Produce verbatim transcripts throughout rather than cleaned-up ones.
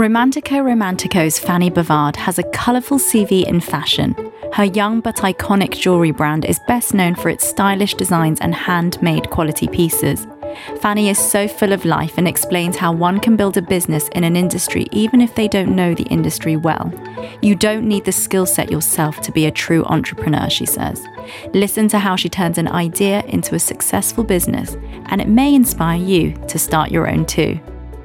Romantico Romantico's Fanny Bavard has a colourful C V in fashion. Her young but iconic jewellery brand is best known for its stylish designs and handmade quality pieces. Fanny is so full of life and explains how one can build a business in an industry even if they don't know the industry well. You don't need the skill set yourself to be a true entrepreneur, she says. Listen to how she turns an idea into a successful business, and it may inspire you to start your own too.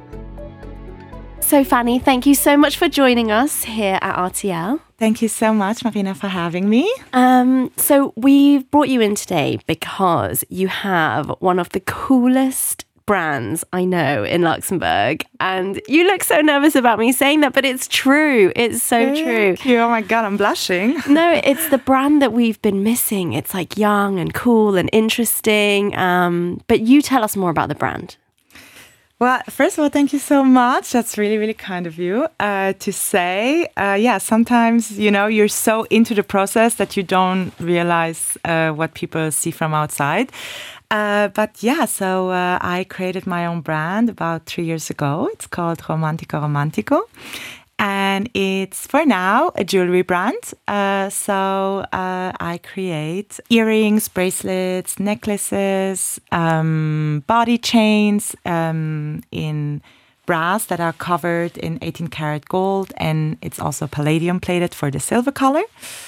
So Fanny, thank you so much for joining us here at R T L. Thank you so much, Marina, for having me. Um, so we've brought you in today because you have one of the coolest brands I know in Luxembourg. And you look so nervous about me saying that, but it's true. It's so Thank true. you. Oh my God, I'm blushing. No, it's the brand that we've been missing. It's like young and cool and interesting. Um, but you tell us more about the brand. Well, first of all, thank you so much. That's really, really kind of you uh, to say. Uh, yeah, sometimes, you know, you're so into the process that you don't realize uh, what people see from outside. Uh, but yeah, so uh, I created my own brand about three years ago. It's called Romantico Romantico. And it's, for now, a jewelry brand. Uh, so uh, I create earrings, bracelets, necklaces, um, body chains um, in brass that are covered in eighteen karat gold. And it's also palladium plated for the silver color.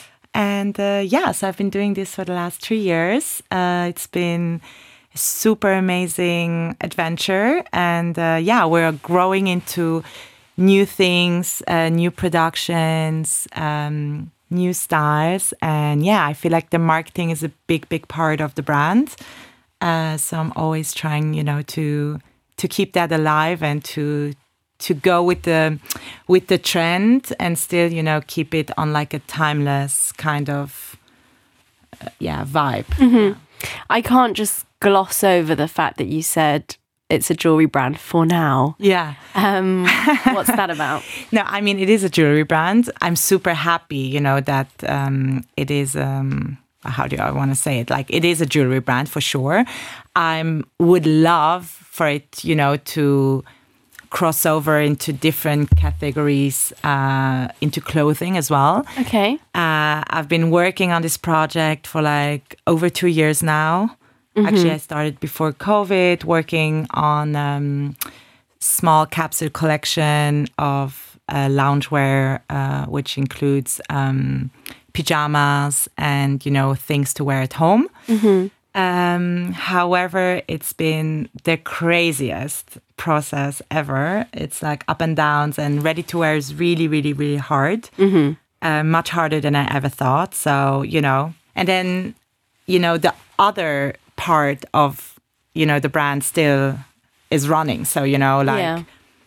And uh, yeah, so I've been doing this for the last three years. Uh, it's been a super amazing adventure. And uh, yeah, we're growing into new things, uh, new productions, um, new styles. And yeah, I feel like the marketing is a big, big part of the brand. Uh, so I'm always trying, you know, to to keep that alive and to to go with the with the trend and still, you know, keep it on like a timeless kind of, uh, yeah, vibe. Mm-hmm. Yeah. I can't just gloss over the fact that you said it's a jewelry brand for now. Yeah. Um, what's that about? No, I mean, it is a jewelry brand. I'm super happy, you know, that um, it is, um, how do I want to say it? Like, it is a jewelry brand for sure. I would love for it, you know, to cross over into different categories, uh, into clothing as well. Okay. Uh, I've been working on this project for like over two years now. Mm-hmm. Actually, I started before COVID working on um, small capsule collection of uh, loungewear, uh, which includes um, pajamas and, you know, things to wear at home. Mm-hmm. Um, however, it's been the craziest process ever. It's like up and downs, and ready to wear is really, really, really hard. Mm-hmm. Uh, much harder than I ever thought. So, you know, and then, you know, the other part of, you know, the brand still is running. So, you know, like yeah.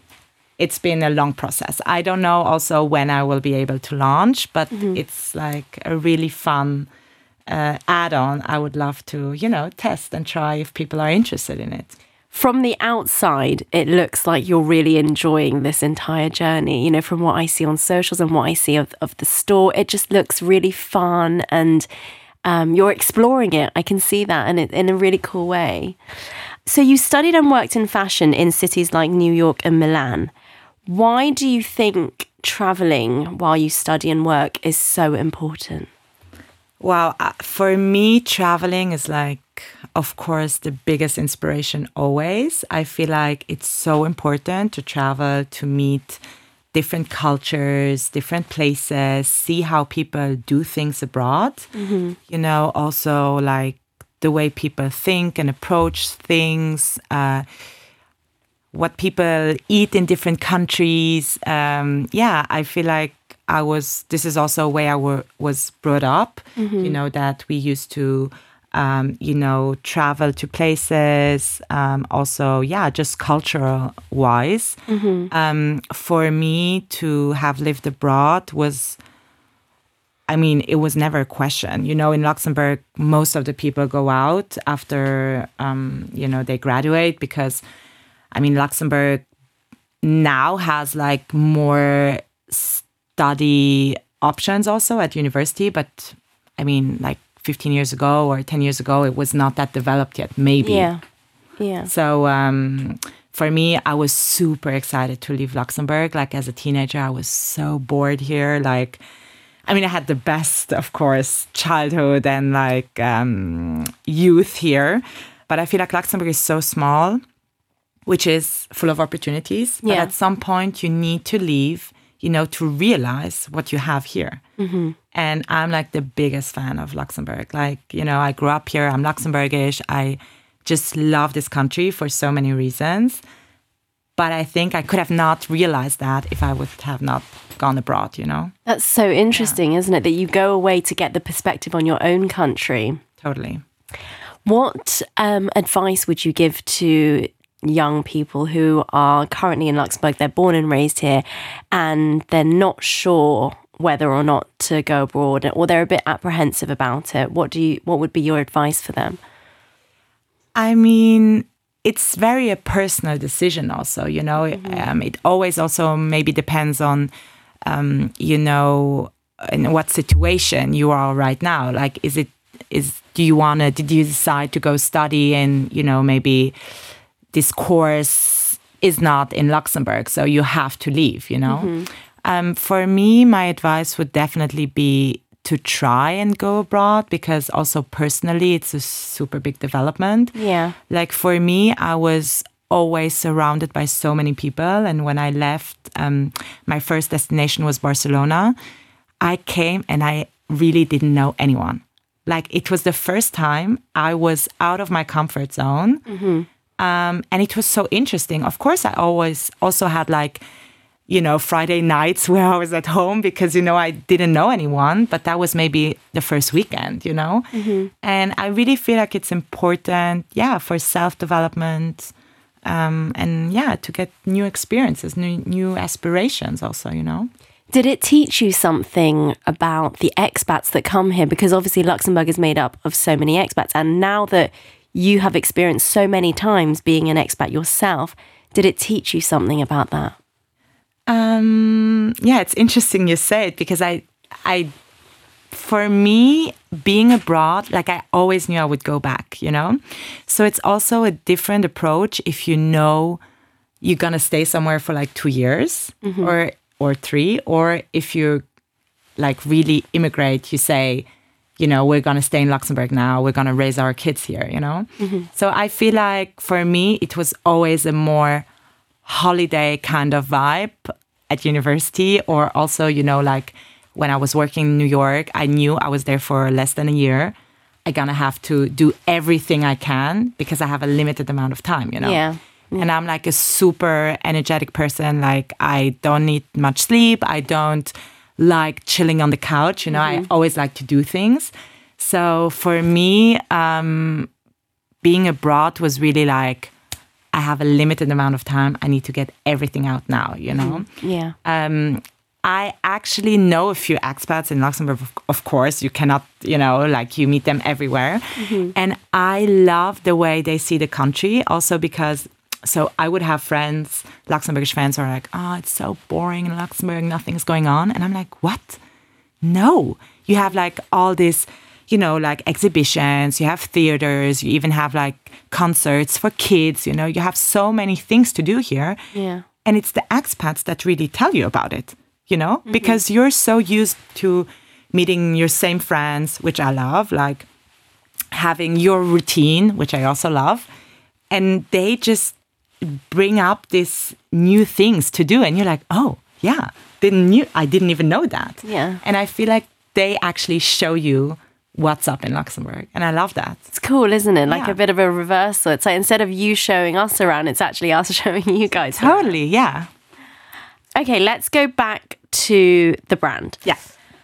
It's been a long process. I don't know also when I will be able to launch, but mm-hmm. it's like a really fun uh, add-on. I would love to, you know, test and try if people are interested in it. From the outside, it looks like you're really enjoying this entire journey. You know, from what I see on socials and what I see of, of the store, it just looks really fun, and Um, you're exploring it. I can see that in, in a really cool way. So you studied and worked in fashion in cities like New York and Milan. Why do you think traveling while you study and work is so important? Well, uh, for me, traveling is like, of course, the biggest inspiration always. I feel like it's so important to travel, to meet different cultures, different places, see how people do things abroad. Mm-hmm. You know, also like the way people think and approach things, uh, what people eat in different countries. Um, yeah, I feel like I was, this is also a way I w- was brought up, mm-hmm. you know, that we used to Um, you know, travel to places, um, also, yeah, just cultural-wise. Mm-hmm. Um, for me to have lived abroad was, I mean, it was never a question. You know, in Luxembourg, most of the people go out after, um, you know, they graduate because, I mean, Luxembourg now has like more study options also at university, but I mean, like, fifteen years ago or ten years ago, it was not that developed yet, maybe. Yeah, yeah. So, um, for me, I was super excited to leave Luxembourg. Like as a teenager, I was so bored here. Like, I mean, I had the best, of course, childhood and like um, youth here. But I feel like Luxembourg is so small, which is full of opportunities. Yeah. But at some point, you need to leave, you know, to realize what you have here. Mm-hmm. And I'm like the biggest fan of Luxembourg. Like, you know, I grew up here. I'm Luxembourgish. I just love this country for so many reasons. But I think I could have not realized that if I would have not gone abroad, you know? That's so interesting, yeah. Isn't it? That you go away to get the perspective on your own country. Totally. What um, advice would you give to young people who are currently in Luxembourg? They're born and raised here and they're not sure whether or not to go abroad, or they're a bit apprehensive about it. What do you? What would be your advice for them? I mean, it's very a personal decision also, you know. Mm-hmm. Um, it always also maybe depends on, um, you know, in what situation you are right now. Like, is it, is, do you want to, did you decide to go study and, you know, maybe this course is not in Luxembourg, so you have to leave, you know. Mm-hmm. Um, for me, my advice would definitely be to try and go abroad, because also personally, it's a super big development. Yeah. Like for me, I was always surrounded by so many people. And when I left, um, my first destination was Barcelona. I came and I really didn't know anyone. Like it was the first time I was out of my comfort zone. Mm-hmm. Um, and it was so interesting. Of course, I always also had like, you know, Friday nights where I was at home because, you know, I didn't know anyone, but that was maybe the first weekend, you know? Mm-hmm. And I really feel like it's important, yeah, for self-development um, and, yeah, to get new experiences, new, new aspirations also, you know? Did it teach you something about the expats that come here? Because obviously Luxembourg is made up of so many expats. And now that you have experienced so many times being an expat yourself, did it teach you something about that? Um, yeah, it's interesting you say it, because I, I, for me, being abroad, like I always knew I would go back, you know? So it's also a different approach if you know you're going to stay somewhere for like two years mm-hmm. or, or three, or if you like really immigrate, you say, you know, we're going to stay in Luxembourg now, we're going to raise our kids here, you know? Mm-hmm. So I feel like for me, it was always a more holiday kind of vibe at university, or also, you know, like when I was working in New York, I knew I was there for less than a year. I'm gonna have to do everything I can because I have a limited amount of time, you know? Yeah. yeah. And I'm like a super energetic person. Like I don't need much sleep. I don't like chilling on the couch, you know, mm-hmm. I always like to do things. So for me, um, being abroad was really like, I have a limited amount of time. I need to get everything out now, you know? Mm, yeah. Um, I actually know a few expats in Luxembourg, of course. You cannot, you know, like you meet them everywhere. Mm-hmm. And I love the way they see the country also because, so I would have friends, Luxembourgish friends who are like, oh, it's so boring in Luxembourg, nothing's going on. And I'm like, what? No. You have like all this, you know, like exhibitions, you have theaters, you even have like concerts for kids, you know, you have so many things to do here. Yeah. And it's the expats that really tell you about it, you know, mm-hmm. because you're so used to meeting your same friends, which I love, like having your routine, which I also love. And they just bring up these new things to do. And you're like, oh, yeah, didn't you? I didn't even know that. Yeah. And I feel like they actually show you what's up in Luxembourg. And I love that. It's cool, isn't it? Like yeah. a bit of a reversal. It's like instead of you showing us around, it's actually us showing you guys around. Totally, yeah. Okay, let's go back to the brand. Yeah.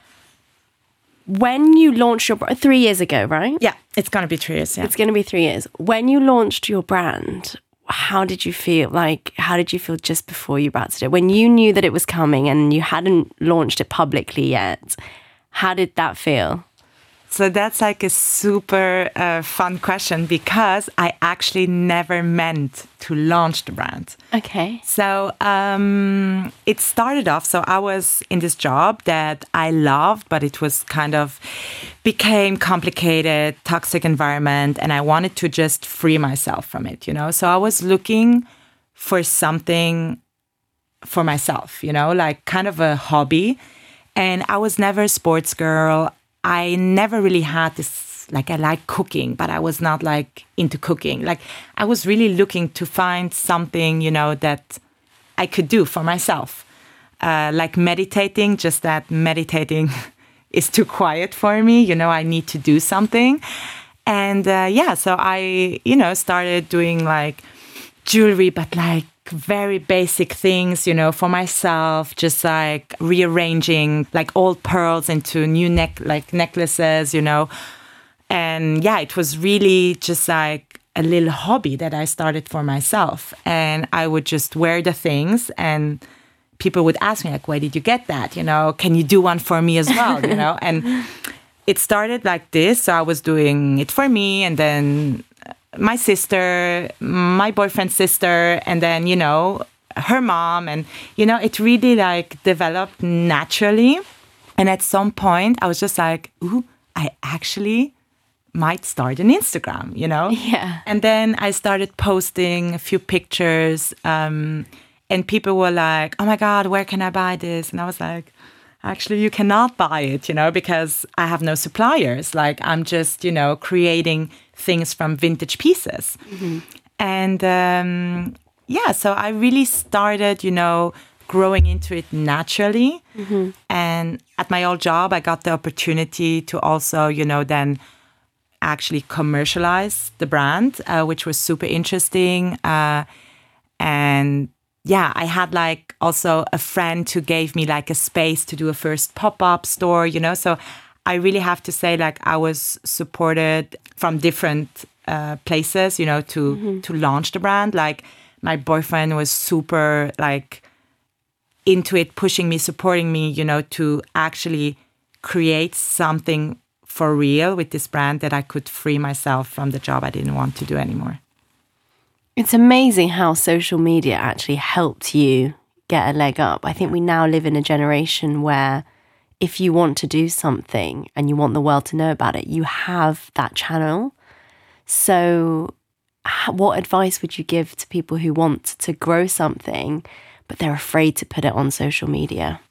When you launched your brand, three years ago, right? Yeah, it's going to be three years, yeah. It's going to be three years. When you launched your brand, how did you feel? Like, how did you feel just before you started it? When you knew that it was coming and you hadn't launched it publicly yet, how did that feel? So that's like a super uh, fun question because I actually never meant to launch the brand. Okay. So um, it started off, so I was in this job that I loved, but it was kind of became complicated, toxic environment, and I wanted to just free myself from it, you know? So I was looking for something for myself, you know, like kind of a hobby. And I was never a sports girl. I never really had this, like I like cooking, but I was not like into cooking. Like I was really looking to find something, you know, that I could do for myself. Uh, like meditating, just that meditating is too quiet for me. You know, I need to do something. And uh, yeah, so I, you know, started doing like jewelry, but like very basic things, you know, for myself, just like rearranging like old pearls into new neck, like necklaces, you know. And yeah, it was really just like a little hobby that I started for myself. And I would just wear the things and people would ask me like, where did you get that? You know, can you do one for me as well? You know, and it started like this. So I was doing it for me, and then my sister, my boyfriend's sister, and then, you know, her mom. And, you know, it really like developed naturally. And at some point I was just like, ooh, I actually might start an Instagram, you know? Yeah. And then I started posting a few pictures, um, and people were like, oh my God, where can I buy this? And I was like, actually, you cannot buy it, you know, because I have no suppliers. Like I'm just, you know, creating things from vintage pieces. Mm-hmm. And um, yeah, so I really started, you know, growing into it naturally. Mm-hmm. And at my old job, I got the opportunity to also, you know, then actually commercialize the brand, uh, which was super interesting. Uh, and yeah, I had like also a friend who gave me like a space to do a first pop-up store, you know, so I really have to say like I was supported from different uh, places, you know, to mm-hmm. to launch the brand. Like my boyfriend was super like into it, pushing me, supporting me, you know, to actually create something for real with this brand that I could free myself from the job I didn't want to do anymore. It's amazing how social media actually helped you get a leg up. I think we now live in a generation where if you want to do something and you want the world to know about it, you have that channel. So what advice would you give to people who want to grow something, but they're afraid to put it on social media?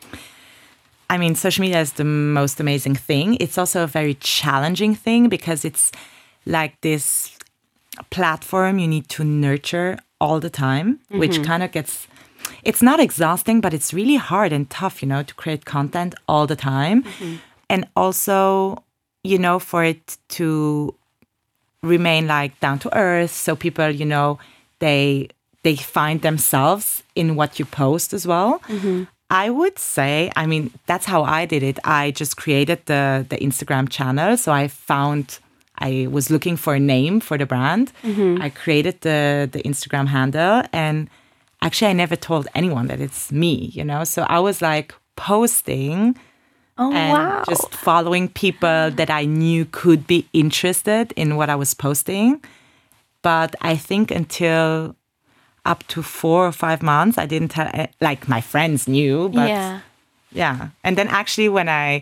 I mean, social media is the most amazing thing. It's also a very challenging thing because it's like this platform you need to nurture all the time, mm-hmm. which kind of gets, it's not exhausting, but it's really hard and tough, you know, to create content all the time. Mm-hmm. And also, you know, for it to remain like down to earth. So people, you know, they they find themselves in what you post as well. Mm-hmm. I would say, I mean, that's how I did it. I just created the the Instagram channel. So I found, I was looking for a name for the brand. Mm-hmm. I created the the Instagram handle, and actually I never told anyone that it's me, you know? So I was like posting oh, and wow. just following people that I knew could be interested in what I was posting. But I think until up to four or five months, I didn't tell, like my friends knew, but yeah. yeah. And then actually when I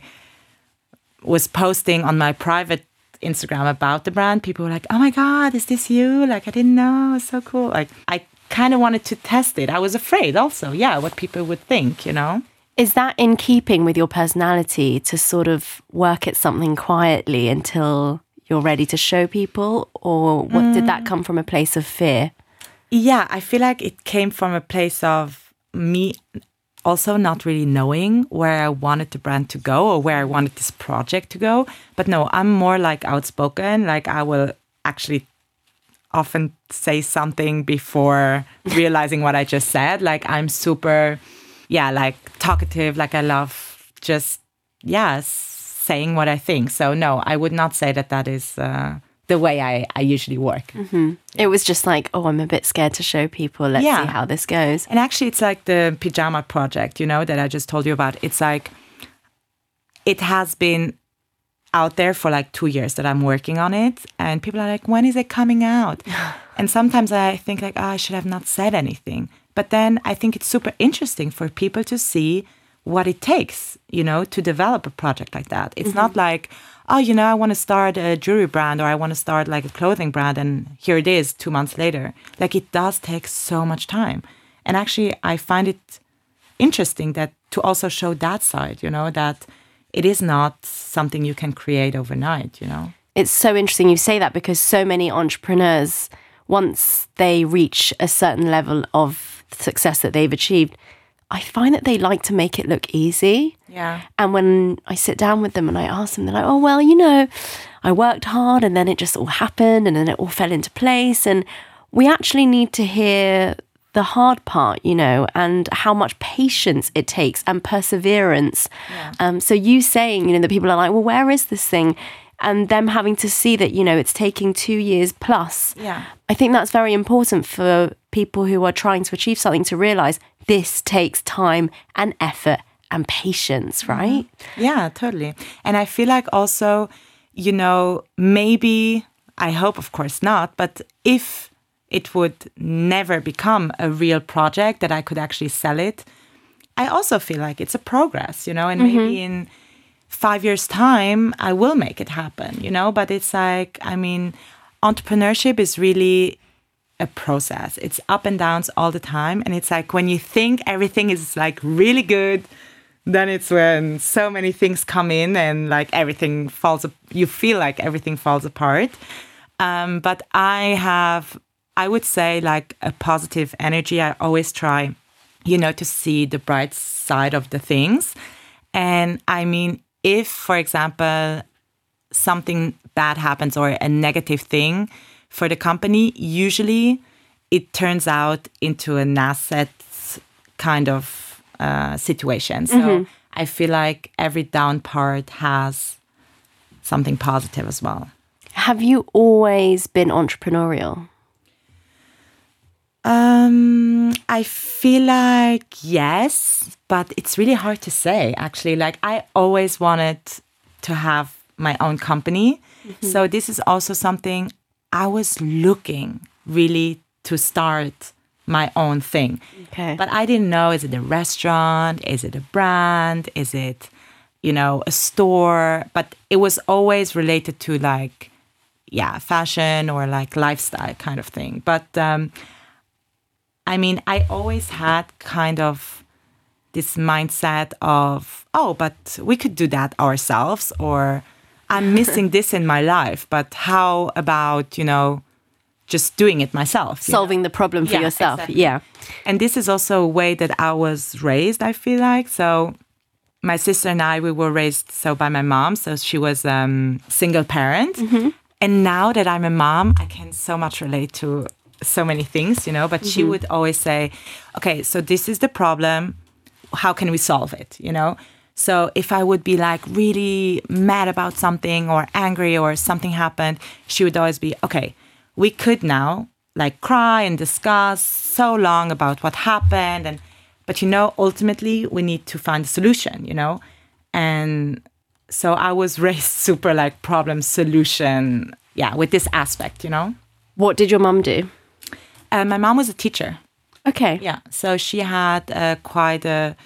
was posting on my private Instagram about the brand, people were like, oh my God, is this you? Like, I didn't know, it's so cool. Like, I kind of wanted to test it. I was afraid also, yeah, what people would think, you know? Is that in keeping with your personality to sort of work at something quietly until you're ready to show people? Or what mm. did that come from a place of fear? Yeah, I feel like it came from a place of me also not really knowing where I wanted the brand to go or where I wanted this project to go. But no, I'm more like outspoken. Like I will actually often say something before realizing what I just said. Like I'm super, yeah, like talkative. Like I love just, yeah, saying what I think. So no, I would not say that that is uh, the way I, I usually work. Mm-hmm. It was just like, oh, I'm a bit scared to show people. Let's yeah. see how this goes. And actually, it's like the pyjama project, you know, that I just told you about. It's like, it has been out there for like two years that I'm working on it. And people are like, when is it coming out? And sometimes I think like, oh, I should have not said anything. But then I think it's super interesting for people to see what it takes, you know, to develop a project like that. It's mm-hmm. not like, oh, you know, I want to start a jewelry brand or I want to start like a clothing brand. And here it is two months later. Like it does take so much time. And actually, I find it interesting that to also show that side, you know, that it is not something you can create overnight, you know. It's so interesting you say that because so many entrepreneurs, once they reach a certain level of success that they've achieved, I find that they like to make it look easy. Yeah. And when I sit down with them and I ask them, they're like, oh, well, you know, I worked hard and then it just all happened and then it all fell into place. And we actually need to hear the hard part, you know, and how much patience it takes and perseverance. Yeah. Um, so you saying, you know, that people are like, well, where is this thing? And them having to see that, you know, it's taking two years plus. Yeah. I think that's very important for people who are trying to achieve something to realize this takes time and effort and patience, right? Mm-hmm. Yeah, totally. And I feel like also, you know, maybe, I hope of course not, but if it would never become a real project that I could actually sell it, I also feel like it's a progress, you know, and mm-hmm. maybe in five years' time, I will make it happen, you know, but it's like, I mean, entrepreneurship is really a process. It's up and downs all the time. And it's like when you think everything is like really good, then it's when so many things come in and like everything falls, you feel like everything falls apart. Um, but I have, I would say like a positive energy. I always try, you know, to see the bright side of the things. And I mean, if, for example, something bad happens or a negative thing for the company, usually it turns out into an asset kind of uh, situation. So mm-hmm. I feel like every down part has something positive as well. Have you always been entrepreneurial? Um, I feel like yes, but it's really hard to say, actually. Like, I always wanted to have my own company. Mm-hmm. So this is also something I was looking really to start my own thing. Okay. But I didn't know, is it a restaurant? Is it a brand? Is it, you know, a store? But it was always related to like, yeah, fashion or like lifestyle kind of thing. But um, I mean, I always had kind of this mindset of, oh, but we could do that ourselves, or I'm missing this in my life, but how about, you know, just doing it myself? Solving know? the problem for yeah, yourself. Exactly. Yeah. And this is also a way that I was raised, I feel like. So my sister and I, we were raised so by my mom. So she was a um, single parent. Mm-hmm. And now that I'm a mom, I can so much relate to so many things, you know, but mm-hmm. she would always say, okay, so this is the problem. How can we solve it, you know? So if I would be like really mad about something or angry or something happened, she would always be, okay, we could now like cry and discuss so long about what happened. And, but, you know, ultimately we need to find a solution, you know? And so I was raised super like problem solution, yeah, with this aspect, you know? What did your mum do? Uh, my mom was a teacher. Okay. Yeah. So she had uh, quite a,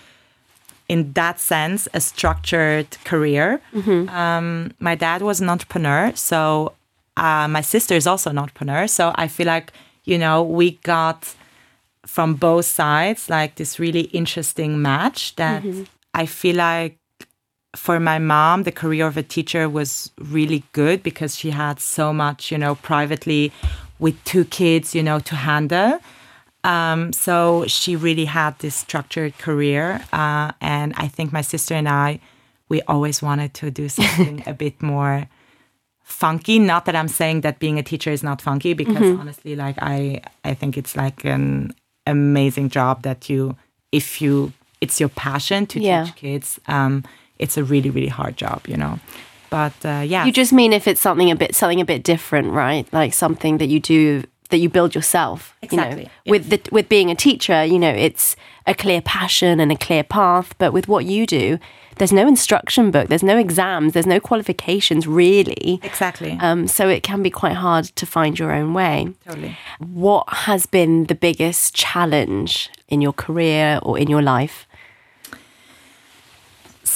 in that sense, a structured career. Mm-hmm. Um, my dad was an entrepreneur. So uh, my sister is also an entrepreneur. So I feel like, you know, we got from both sides like this really interesting match that mm-hmm. I feel like for my mom, the career of a teacher was really good because she had so much, you know, privately with two kids, you know, to handle. Um, so she really had this structured career. Uh, and I think my sister and I, we always wanted to do something a bit more funky. Not that I'm saying that being a teacher is not funky, because mm-hmm. honestly, like I, I think it's like an amazing job that you, if you, it's your passion to yeah. teach kids, um, it's a really, really hard job, you know. But uh, yeah. You just mean if it's something a bit, something a bit different, right? Like something that you do, that you build yourself. Exactly. You know? yeah. With the with being a teacher, you know, it's a clear passion and a clear path. But with what you do, there's no instruction book, there's no exams, there's no qualifications really. Exactly. Um, so it can be quite hard to find your own way. Totally. What has been the biggest challenge in your career or in your life?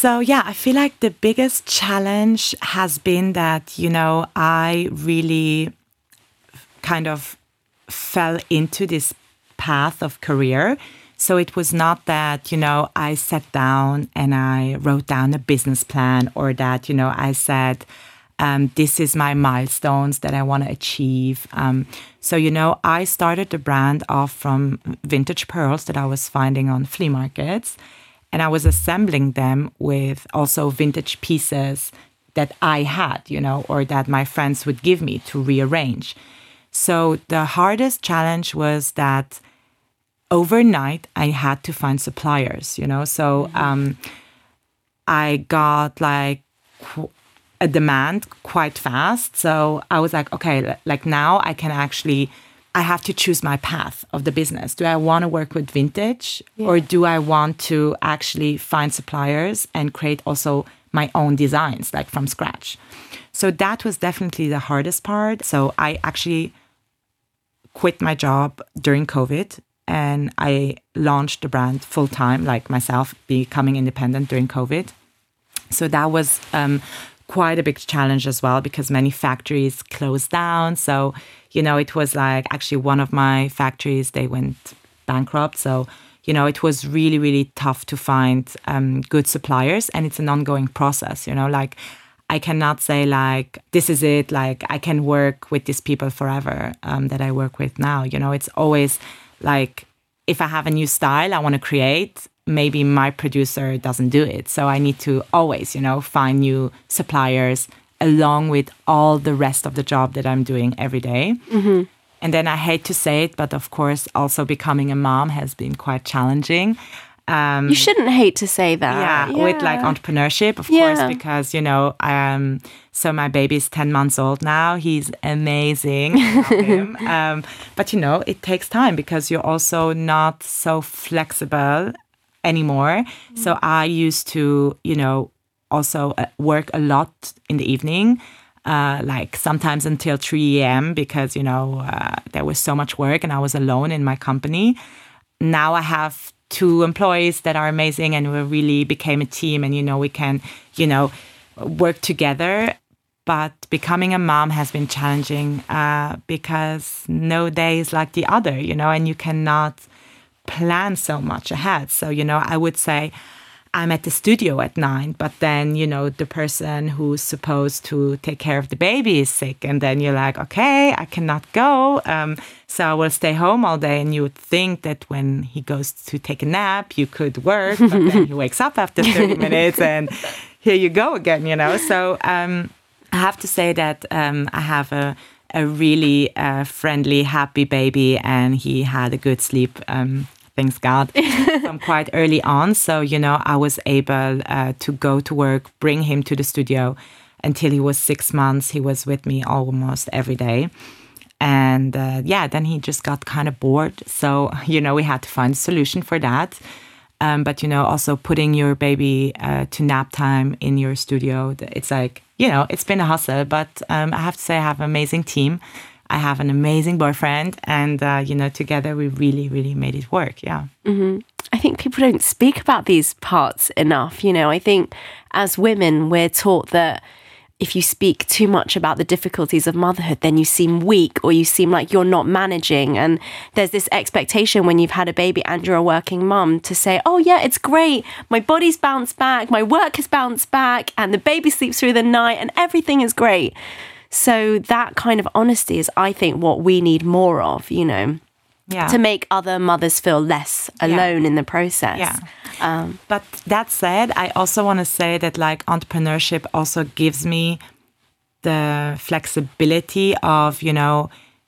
So yeah, I feel like the biggest challenge has been that, you know, I really kind of fell into this path of career. So it was not that, you know, I sat down and I wrote down a business plan, or that, you know, I said, um, this is my milestones that I want to achieve. Um, so, you know, I started the brand off from vintage pearls that I was finding on flea markets. And I was assembling them with also vintage pieces that I had, you know, or that my friends would give me to rearrange. So the hardest challenge was that overnight I had to find suppliers, you know. So um, I got like a demand quite fast. So I was like, okay, like now I can actually, I have to choose my path of the business. Do I want to work with vintage yeah. or do I want to actually find suppliers and create also my own designs, like from scratch? So that was definitely the hardest part. So I actually quit my job during COVID and I launched the brand full time, like myself, becoming independent during COVID. So that was um, quite a big challenge as well, because many factories closed down. So, you know, it was like actually one of my factories, they went bankrupt. So, you know, it was really, really tough to find um, good suppliers. And it's an ongoing process, you know, like I cannot say like, this is it, like I can work with these people forever um, that I work with now. You know, it's always like, if I have a new style I want to create, maybe my producer doesn't do it. So I need to always, you know, find new suppliers along with all the rest of the job that I'm doing every day. Mm-hmm. And then I hate to say it, but of course, also becoming a mom has been quite challenging. Um, you shouldn't hate to say that. Yeah, yeah. With like entrepreneurship, of yeah. course, because, you know, um, so my baby's ten months old now. He's amazing. I love him. Um, but, you know, it takes time because you're also not so flexible anymore. Mm. So I used to, you know, also work a lot in the evening, uh, like sometimes until three a.m. because, you know, uh, there was so much work and I was alone in my company. Now I have two employees that are amazing and we really became a team and, you know, we can, you know, work together. But becoming a mom has been challenging uh, because no day is like the other, you know, and you cannot plan so much ahead. So, you know, I would say I'm at the studio at nine, but then, you know, the person who's supposed to take care of the baby is sick. And then you're like, okay, I cannot go. Um, so I will stay home all day. And you would think that when he goes to take a nap, you could work, but then he wakes up after thirty minutes and here you go again, you know. So um, I have to say that um, I have a, a really uh, friendly, happy baby and he had a good sleep. Um, Thanks God, from quite early on. So, you know, I was able uh, to go to work, bring him to the studio until he was six months. He was with me almost every day. And uh, yeah, then he just got kind of bored. So, you know, we had to find a solution for that. Um, but, you know, also putting your baby uh, to nap time in your studio, it's like, you know, it's been a hustle. But um, I have to say I have an amazing team. I have an amazing boyfriend and, uh, you know, together we really, really made it work. Yeah. Mm-hmm. I think people don't speak about these parts enough. You know, I think as women, we're taught that if you speak too much about the difficulties of motherhood, then you seem weak or you seem like you're not managing. And there's this expectation when you've had a baby and you're a working mum to say, oh, yeah, it's great. My body's bounced back. My work has bounced back and the baby sleeps through the night and everything is great. So that kind of honesty is, I think, what we need more of, you know, yeah. to make other mothers feel less alone yeah. in the process. Yeah. Um, but that said, I also want to say that like entrepreneurship also gives me the flexibility of, you know,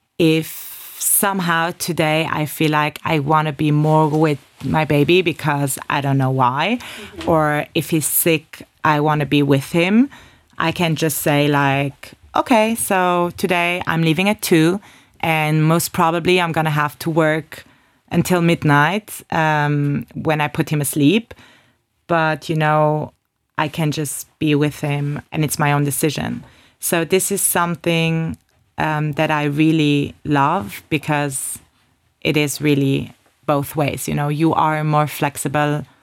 if somehow today I feel like I want to be more with my baby because I don't know why, mm-hmm. or if he's sick, I want to be with him, I can just say like, okay, so today I'm leaving at two and most probably I'm going to have to work until midnight um, when I put him asleep. But, you know, I can just be with him and it's my own decision. So this is something um, that I really love because it is really both ways. You know, you are more flexible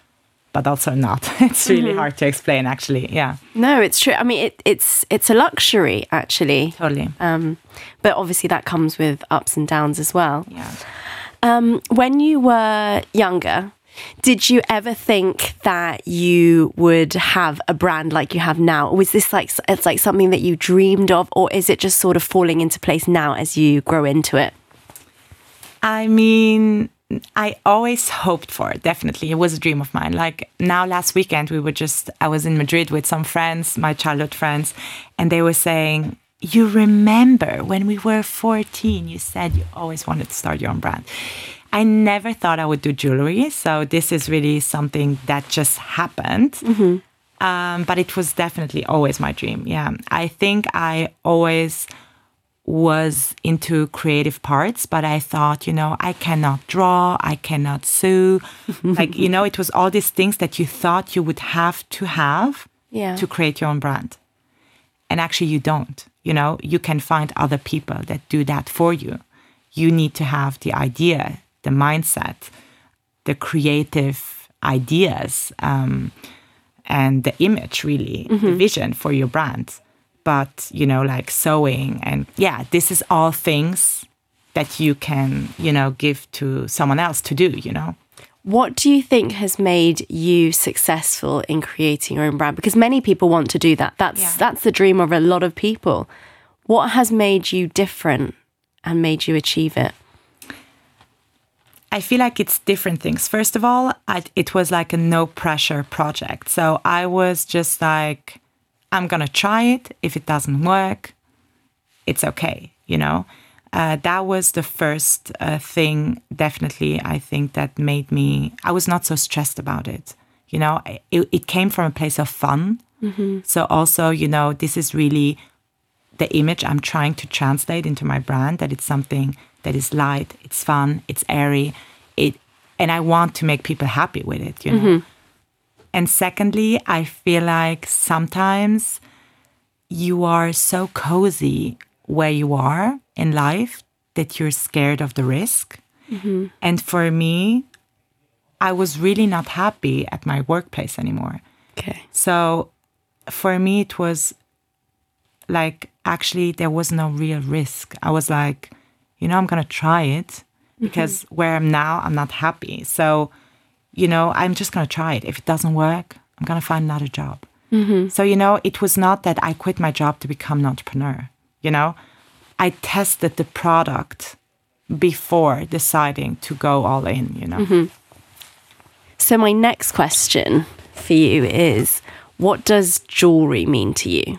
but also not. It's really Mm-hmm. hard to explain, actually. Yeah, No, it's true. I mean, it, it's it's a luxury, actually. totally. Um, but obviously that comes with ups and downs as well. Yeah. Um, when you were younger, did you ever think that you would have a brand like you have now? Or was this like it's like something that you dreamed of, or is it just sort of falling into place now as you grow into it? I mean, I always hoped for it, definitely. It was a dream of mine. Like now last weekend, we were just, I was in Madrid with some friends, my childhood friends, and they were saying, you remember when we were fourteen, you said you always wanted to start your own brand. I never thought I would do jewelry. So this is really something that just happened. Mm-hmm. Um, but it was definitely always my dream. Yeah. I think I always was into creative parts, but I thought, you know, I cannot draw, I cannot sew. Like, you know, it was all these things that you thought you would have to have Yeah. to create your own brand. And actually you don't, you know, you can find other people that do that for you. You need to have the idea, the mindset, the creative ideas, um, and the image, really, the vision for your brand. But, you know, like sewing and yeah, this is all things that you can, you know, give to someone else to do, you know. What do you think has made you successful in creating your own brand? Because many people want to do that. That's Yeah. that's the dream of a lot of people. What has made you different and made you achieve it? I feel like it's different things. First of all, I, it was like a no pressure project. So I was just like, I'm going to try it. If it doesn't work, it's okay, you know. Uh, that was the first uh, thing, definitely, I think that made me, I was not so stressed about it. You know, it, it came from a place of fun. Mm-hmm. So also, you know, this is really the image I'm trying to translate into my brand, that it's something that is light, it's fun, it's airy, it, and I want to make people happy with it, you know. Mm-hmm. And secondly, I feel like sometimes you are so cozy where you are in life that you're scared of the risk. Mm-hmm. And for me, I was really not happy at my workplace anymore. Okay. So for me, it was like, actually, there was no real risk. I was like, you know, I'm going to try it because mm-hmm. where I'm now, I'm not happy. So, you know, I'm just going to try it. If it doesn't work, I'm going to find another job. Mm-hmm. So, you know, it was not that I quit my job to become an entrepreneur, you know. I tested the product before deciding to go all in, you know. Mm-hmm. So my next question for you is, what does jewelry mean to you?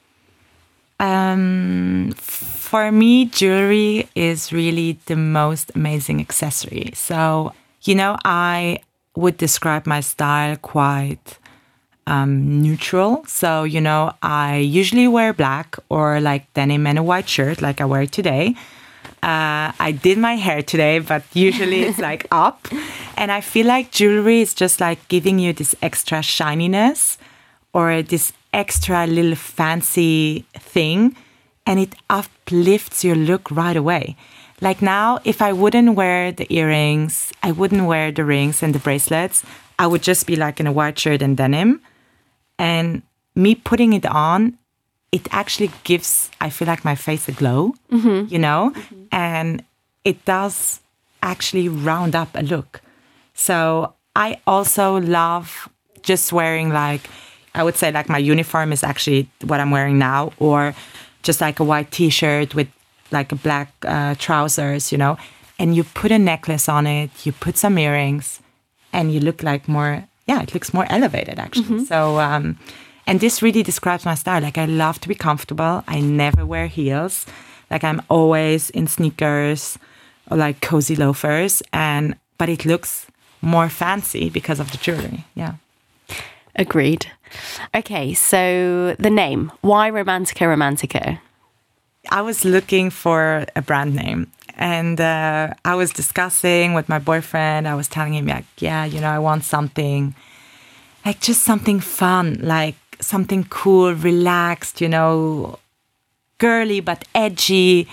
Um, for me, jewelry is really the most amazing accessory. So, you know, I would describe my style quite um, neutral. So, you know, I usually wear black or like denim and a white shirt like I wear today. Uh, I did my hair today, but usually it's like up. And I feel like jewelry is just like giving you this extra shininess or this extra little fancy thing, and it uplifts your look right away. Like now, if I wouldn't wear the earrings, I wouldn't wear the rings and the bracelets, I would just be like in a white shirt and denim. And me putting it on, it actually gives, I feel like, my face a glow, mm-hmm. you know? Mm-hmm. And it does actually round up a look. So I also love just wearing like, I would say like my uniform is actually what I'm wearing now, or just like a white t-shirt with like a black uh, trousers, you know, and you put a necklace on it, you put some earrings, and you look like more, yeah, it looks more elevated actually. Mm-hmm. So, um, and this really describes my style. Like I love to be comfortable. I never wear heels. Like I'm always in sneakers or like cozy loafers, and but it looks more fancy because of the jewelry. Yeah. Agreed. Okay, so the name, why Romantico Romantico? I was looking for a brand name, and uh, I was discussing with my boyfriend. I was telling him, like, yeah, you know, I want something, like just something fun, like something cool, relaxed, you know, girly but edgy,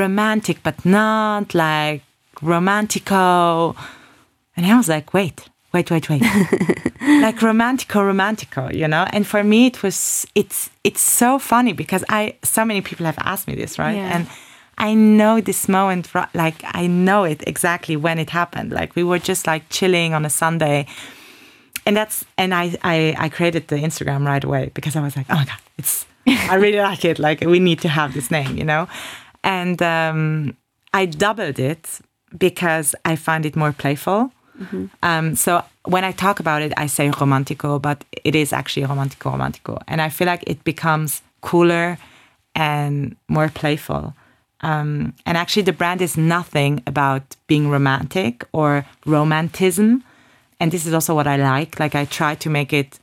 romantic but not, like romantico. And I was like, wait, wait, wait, wait. Like romantico, romantico, you know? And for me, it was, it's it's so funny because I, so many people have asked me this, right? Yeah. And I know this moment, like I know it exactly when it happened. Like we were just like chilling on a Sunday. And that's, and I, I, I created the Instagram right away because I was like, oh my God, it's, I really like it. Like we need to have this name, you know? And um, I doubled it because I find it more playful. Mm-hmm. Um, so when I talk about it, I say romantico, but it is actually romantico, romantico. And I feel like it becomes cooler and more playful. Um, and actually the brand is nothing about being romantic or romanticism. And this is also what I like. Like I try to make it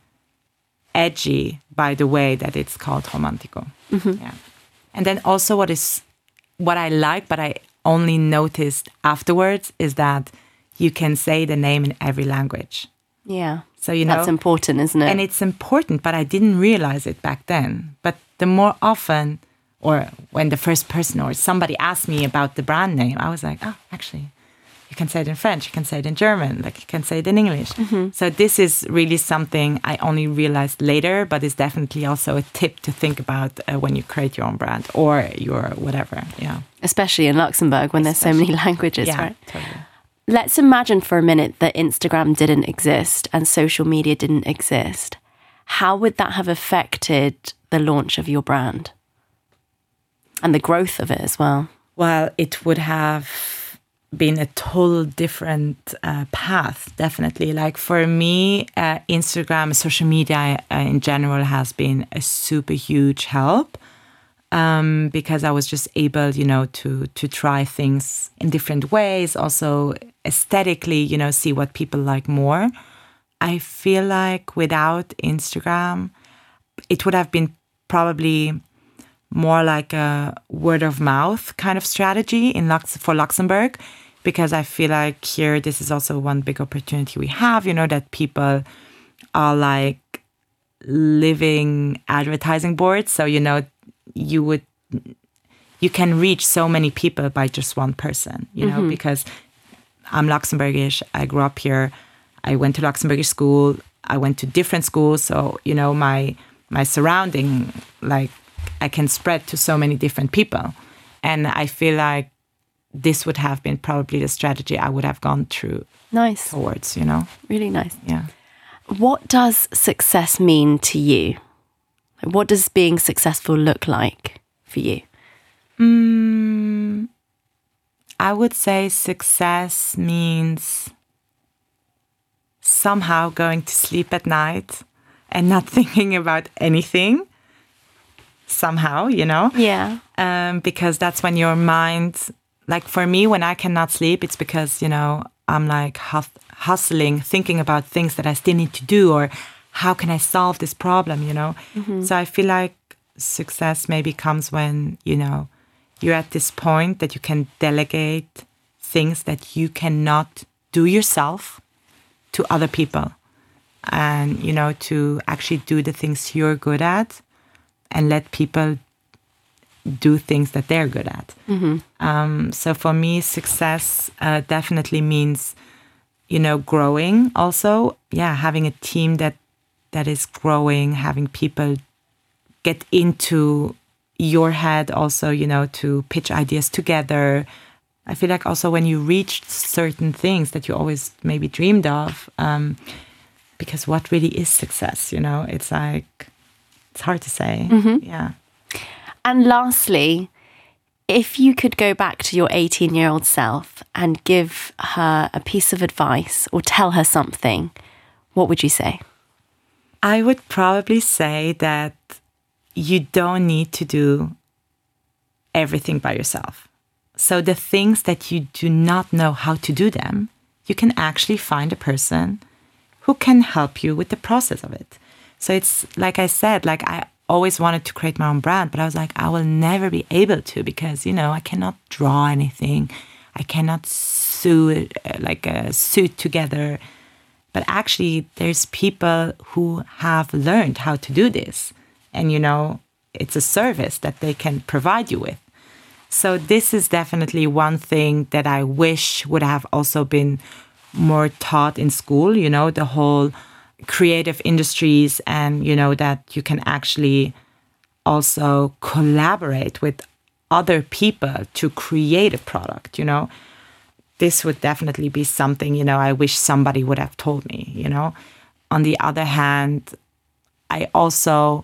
edgy by the way that it's called romantico. Mm-hmm. Yeah. And then also what is what I like, but I only noticed afterwards, is that you can say the name in every language. Yeah. So, you know, that's important, isn't it? And it's important, but I didn't realize it back then. But the more often, or when the first person or somebody asked me about the brand name, I was like, oh, actually, you can say it in French, you can say it in German, like you can say it in English. Mm-hmm. So this is really something I only realized later, but it's definitely also a tip to think about uh, when you create your own brand or your whatever. Yeah. Especially in Luxembourg when Especially. there's so many languages, yeah, right? Totally. Let's imagine for a minute that Instagram didn't exist and social media didn't exist. How would that have affected the launch of your brand and the growth of it as well? Well, it would have been a total different uh, path, definitely. Like for me, uh, Instagram, social media uh, in general has been a super huge help um, because I was just able, you know, to to try things in different ways. Also aesthetically, you know, see what people like more. I feel like without Instagram, it would have been probably more like a word of mouth kind of strategy in Lux for Luxembourg, because I feel like here, this is also one big opportunity we have, you know, that people are like living advertising boards. So, you know, you would, you can reach so many people by just one person, you know, mm-hmm. because I'm Luxembourgish, I grew up here, I went to Luxembourgish school, I went to different schools. So, you know, my, my surrounding, like, I can spread to so many different people. And I feel like this would have been probably the strategy I would have gone through nice. towards, you know? Really nice. Yeah. What does success mean to you? What does being successful look like for you? Mm, I would say success means somehow going to sleep at night and not thinking about anything. Somehow, you know? Yeah. Um, because that's when your mind, like for me, when I cannot sleep, it's because, you know, I'm like hus- hustling, thinking about things that I still need to do, or how can I solve this problem, you know? Mm-hmm. So I feel like success maybe comes when, you know, you're at this point that you can delegate things that you cannot do yourself to other people. And, you know, to actually do the things you're good at and let people do things that they're good at. Mm-hmm. Um, so for me, success uh, definitely means, you know, growing also. Yeah, having a team that that is growing, having people get into your head also, you know, to pitch ideas together. I feel like also when you reach certain things that you always maybe dreamed of, um, because what really is success, you know, it's like, it's hard to say. Mm-hmm. Yeah. And lastly, if you could go back to your eighteen-year-old self and give her a piece of advice or tell her something, what would you say? I would probably say that you don't need to do everything by yourself. So the things that you do not know how to do them, you can actually find a person who can help you with the process of it. So it's like I said, like I always wanted to create my own brand, but I was like, I will never be able to because, you know, I cannot draw anything. I cannot sew like a suit together. But actually, there's people who have learned how to do this. And, you know, it's a service that they can provide you with. So this is definitely one thing that I wish would have also been more taught in school, you know, the whole creative industries, and, you know, that you can actually also collaborate with other people to create a product, you know. This would definitely be something, you know, I wish somebody would have told me, you know. On the other hand, I also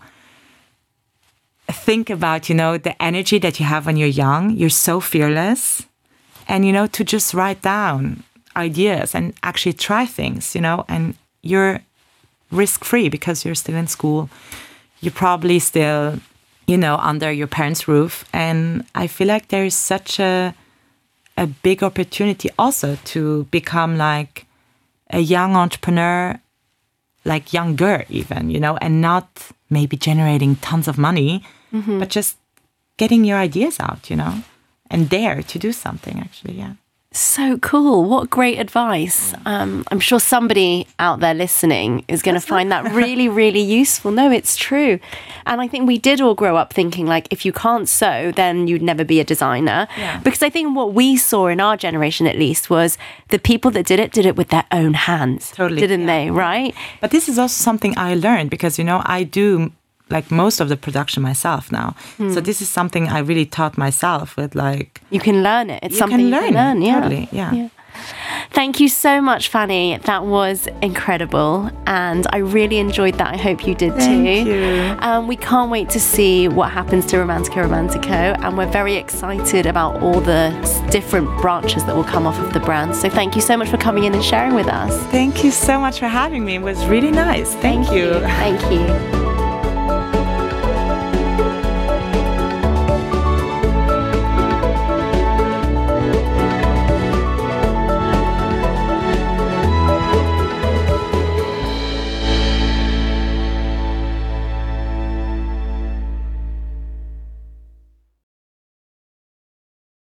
think about, you know, the energy that you have when you're young. You're so fearless. And, you know, to just write down ideas and actually try things, you know, and you're risk-free because you're still in school. You're probably still, you know, under your parents' roof. And I feel like there is such a a big opportunity also to become like a young entrepreneur, like younger even, you know, and not maybe generating tons of money, mm-hmm. but just getting your ideas out, you know, and dare to do something actually, yeah. So cool. What great advice. Um, I'm sure somebody out there listening is going to find that really, really useful. No, it's true. And I think we did all grow up thinking like, if you can't sew, then you'd never be a designer. Yeah. Because I think what we saw in our generation, at least, was the people that did it, did it with their own hands. Totally. Didn't yeah. they? Right? But this is also something I learned because, you know, I do like most of the production myself now. Hmm. So this is something I really taught myself with like... You can learn it. It's you something can you learn, can learn. Yeah. Totally, yeah. yeah. Thank you so much, Fanny. That was incredible. And I really enjoyed that. I hope you did too. Thank you. Um, we can't wait to see what happens to Romantica Romantico. And we're very excited about all the different branches that will come off of the brand. So thank you so much for coming in and sharing with us. Thank you so much for having me. It was really nice. Thank, thank you. you. Thank you.